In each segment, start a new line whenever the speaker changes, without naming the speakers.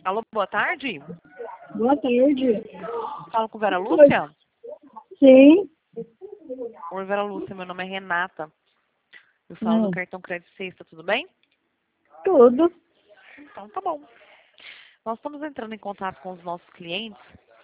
Alô, boa tarde.
Boa tarde.
Falo com Vera Lúcia?
Sim.
Oi, Vera Lúcia, meu nome é Renata. Eu falo do cartão Crédito Sexta, tudo bem?
Tudo.
Então, tá bom. Nós estamos entrando em contato com os nossos clientes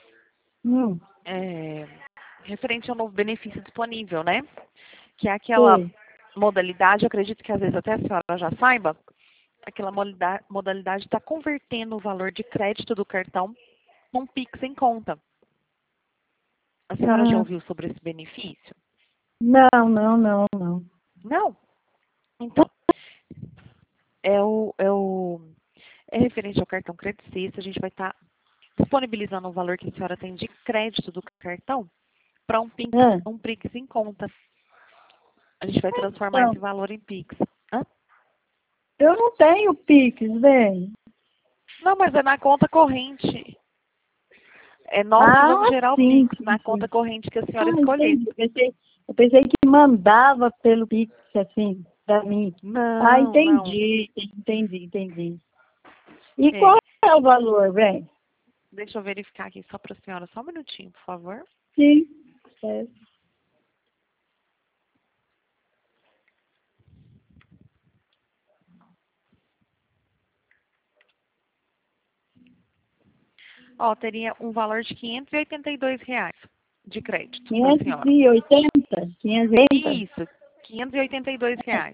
referente ao novo benefício disponível, né? Que é aquela
Sim.
modalidade, eu acredito que às vezes até a senhora já saiba, aquela modalidade está convertendo o valor de crédito do cartão num Pix em conta. A senhora já ouviu sobre esse benefício?
Não.
Não? Então, é referente ao cartão Crédito Sexta, a gente vai estar disponibilizando o valor que a senhora tem de crédito do cartão para um Pix em conta. A gente vai transformar
Não.
esse valor em Pix. Hã?
Eu não tenho Pix, velho.
Não, mas é na conta corrente. Nós que vamos gerar o
Sim.
Pix na conta corrente que a senhora escolher.
Entendi. Eu pensei que mandava pelo Pix, assim, pra mim.
Não, não.
Entendi. E
É.
qual é o valor, velho?
Deixa eu verificar aqui só para a senhora. Só um minutinho, por favor.
Sim. Certo.
Ó, teria um valor de R$ 582 de crédito para a senhora.
580? 580?
Isso, R$ 582.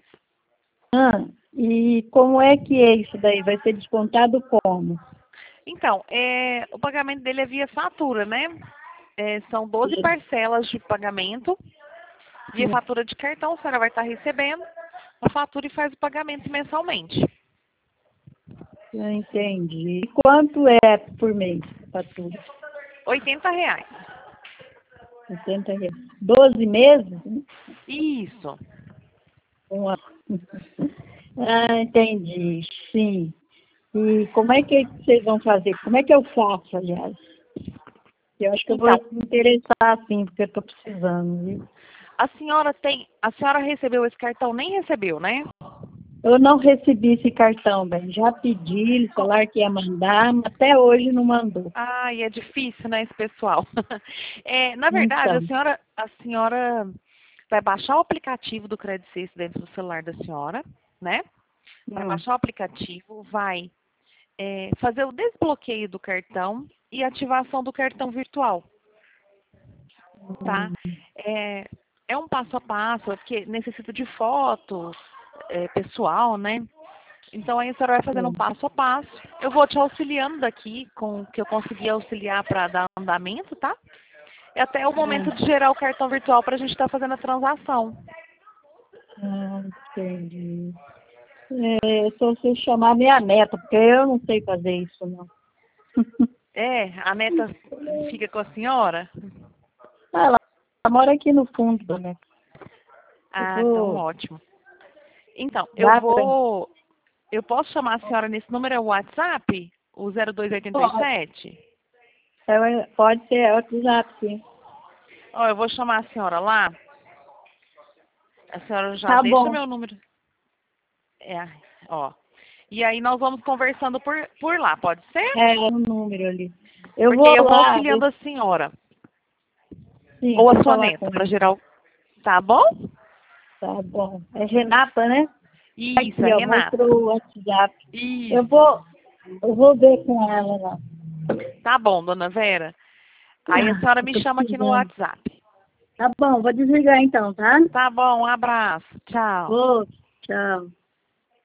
E como é que é isso daí? Vai ser descontado como?
Então, o pagamento dele é via fatura, né? São 12 parcelas de pagamento. Via fatura de cartão, a senhora vai estar recebendo a fatura e faz o pagamento mensalmente.
Eu entendi. E quanto é por mês a fatura?
R$ 80.
80 reais. 12 meses?
Isso.
Uma- entendi. Sim. E como é que vocês vão fazer? Como é que eu faço, aliás? Eu acho que eu vou
Então,
me interessar, sim, porque eu estou precisando, viu?
a senhora recebeu esse cartão? Nem recebeu, né?
Eu não recebi esse cartão, bem. Já pedi, eles falaram que ia mandar, mas até hoje não mandou.
Ai, é difícil, né, esse pessoal. Na verdade,
Então,
a senhora vai baixar o aplicativo do Crédito Sexta dentro do celular da senhora, né? Vai baixar o aplicativo, vai fazer o desbloqueio do cartão e ativação do cartão virtual, tá? É um passo a passo, é porque necessita de foto pessoal, né? Então aí a senhora vai fazendo um passo a passo. Eu vou te auxiliando daqui com o que eu conseguir auxiliar para dar andamento, tá? E até o momento de gerar o cartão virtual para a gente estar fazendo a transação.
entendi. Só se eu chamar minha neta, porque eu não sei fazer isso, não.
A neta fica com a senhora?
Ela mora aqui no fundo, né?
Ah, então ótimo. Então,
Lá pra...
eu posso chamar a senhora nesse número, é o WhatsApp? O 0287?
Pode ser WhatsApp, sim.
Ó, eu vou chamar a senhora lá. A senhora já
Tá
deixa
bom.
meu número. Ó. E aí nós vamos conversando por lá, pode ser?
O número ali. Eu
Porque
vou
eu vou
lá.
auxiliando a senhora.
Sim,
Ou a
vou
sua
falar
neta,
com
para
ela.
gerar o... Tá bom?
Tá bom. É Renata, né?
Isso, é
Aqui, ó, vou
Renata.
pro WhatsApp. Eu
Isso.
vou, eu vou ver com ela lá.
Tá bom, dona Vera. Aí a senhora
Eu
me
tô
chama aqui no
precisando.
WhatsApp.
Tá bom, vou desligar então, tá?
Tá bom, um abraço. Tchau.
Ô, tchau.